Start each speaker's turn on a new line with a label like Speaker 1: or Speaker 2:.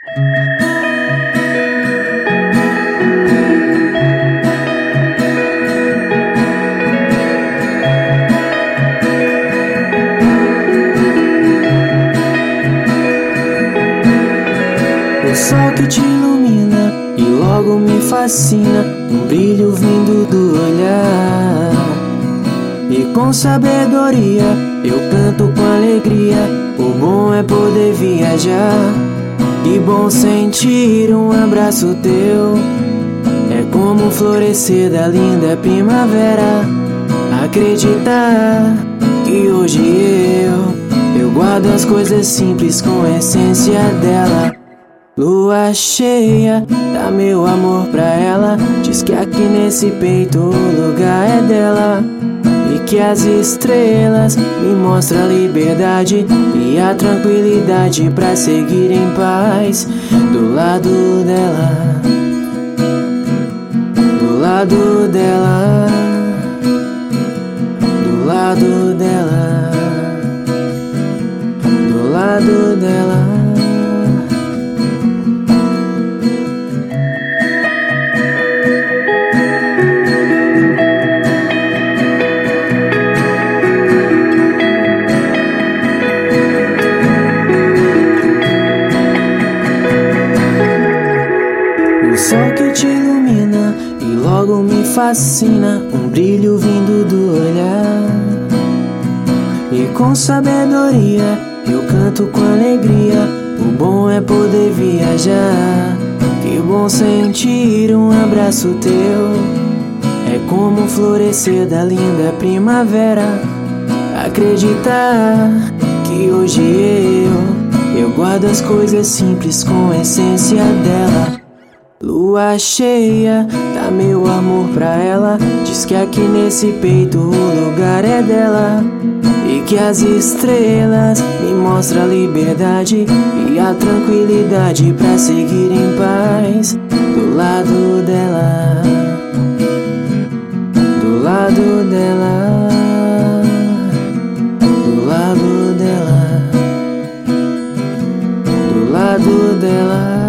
Speaker 1: O sol que te ilumina e logo me fascina, um brilho vindo do olhar. E com sabedoria eu canto com alegria, o bom é poder viajar. Que bom sentir um abraço teu, é como o florescer da linda primavera. Acreditar que hoje eu guardo as coisas simples com a essência dela. Lua cheia, dá meu amor pra ela, diz que aqui nesse peito o lugar é dela. E que as estrelas me mostram a liberdade e a tranquilidade pra seguir em paz do lado dela, do lado dela, do lado dela, do lado dela. O sol que te ilumina e logo me fascina, um brilho vindo do olhar. E com sabedoria eu canto com alegria, o bom é poder viajar. Que bom sentir um abraço teu, é como o florescer da linda primavera. Acreditar que hoje eu guardo as coisas simples com a essência dela. Lua cheia, dá meu amor pra ela, diz que aqui nesse peito o lugar é dela. E que as estrelas me mostram a liberdade e a tranquilidade pra seguir em paz do lado dela, do lado dela, do lado dela, do lado dela.